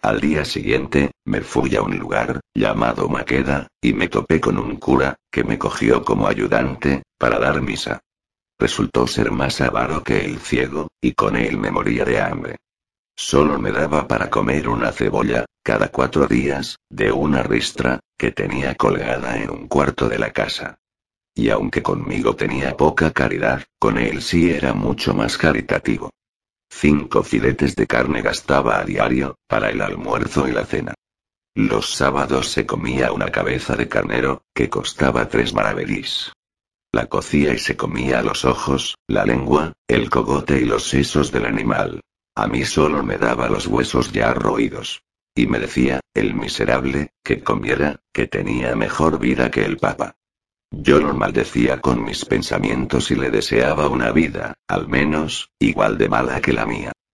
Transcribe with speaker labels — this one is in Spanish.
Speaker 1: Al día siguiente, me fui a un lugar, llamado Maqueda, y me topé con un cura, que me cogió como ayudante, para dar misa. Resultó ser más avaro que el ciego, y con él me moría de hambre. Solo me daba para comer una cebolla, cada 4 días, de una ristra, que tenía colgada en un cuarto de la casa. Y aunque conmigo tenía poca caridad, con él sí era mucho más caritativo. 5 filetes de carne gastaba a diario, para el almuerzo y la cena. Los sábados se comía una cabeza de carnero, que costaba 3 maravedís. La cocía y se comía los ojos, la lengua, el cogote y los sesos del animal. A mí solo me daba los huesos ya roídos. Y me decía, el miserable, que comiera, que tenía mejor vida que el papa. Yo lo maldecía con mis pensamientos y le deseaba una vida, al menos, igual de mala que la mía.